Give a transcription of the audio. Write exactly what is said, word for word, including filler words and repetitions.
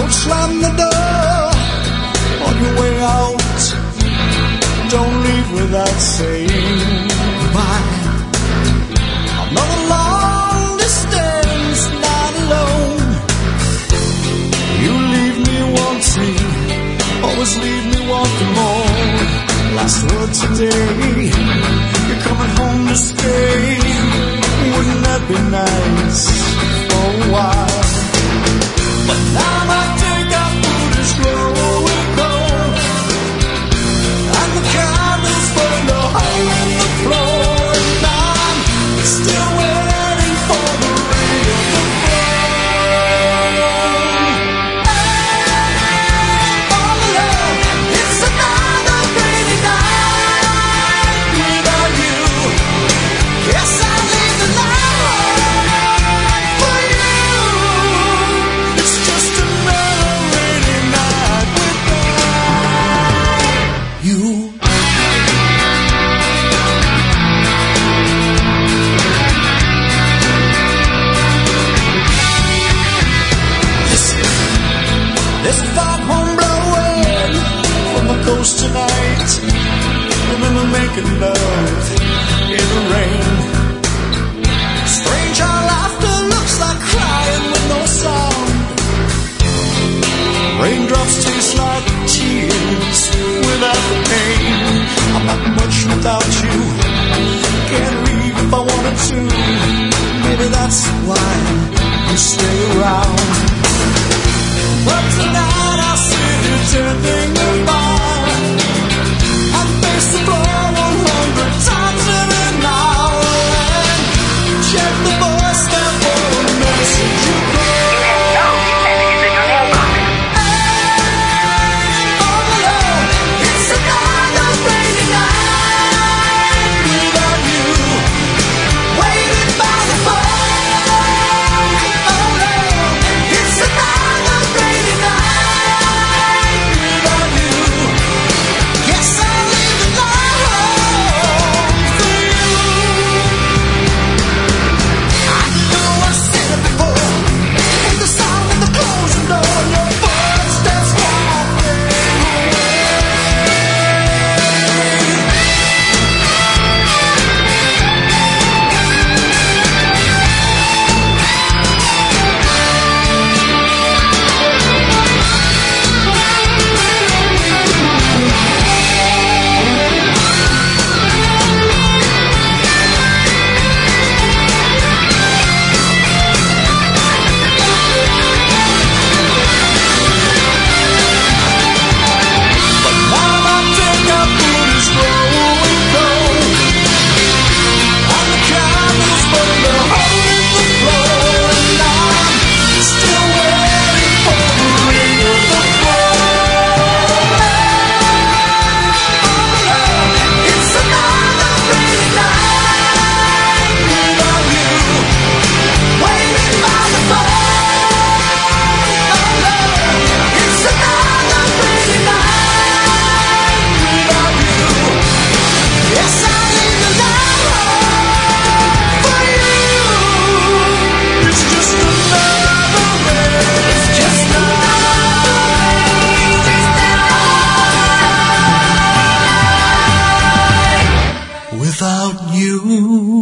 Don't slam the door on your way out. Don't leave without saying goodbye. I'm not a long distance, not alone. You leave me wanting, always leave me wanting more. Last word today, you're coming home to stay. Wouldn't that be nice for a while? But now my take-out food is growing cold, and the candles burn a hole in the floor, and I'm still waiting for the ring of the phone. Hey, all alone, it's another rainy night without you. Yes, I leave the night for you. It's just another rainy night without you. There's a foghorn blowing from the coast tonight. Remember making love in the rain. Strange how laughter looks like crying with no sound. Raindrops taste like tears without the pain. I'm not much without you. Can't leave if I wanted to. Maybe that's why you stay around. But tonight I'll sit here turning goodbye. I face the floor one hundred times in an hour and check the voicemail for a message you call. Hey, all alone, it's another rainy night without you. Waiting by the phone. Oh no, it's another rainy night without you. Yes, I leave the night for you. I know I've seen it before. With the sound of the closing door, your footsteps walking away. But now my take-out food is growing cold, and the candles burn a hole in the floor, and I'm still waiting for the ring of the phone. All alone, it's another rainy night without you. Waiting by the phone. Oh no, it's another rainy night without you. Yes, I leave the night for you. It's just another rainy. It's just another rainy night without you.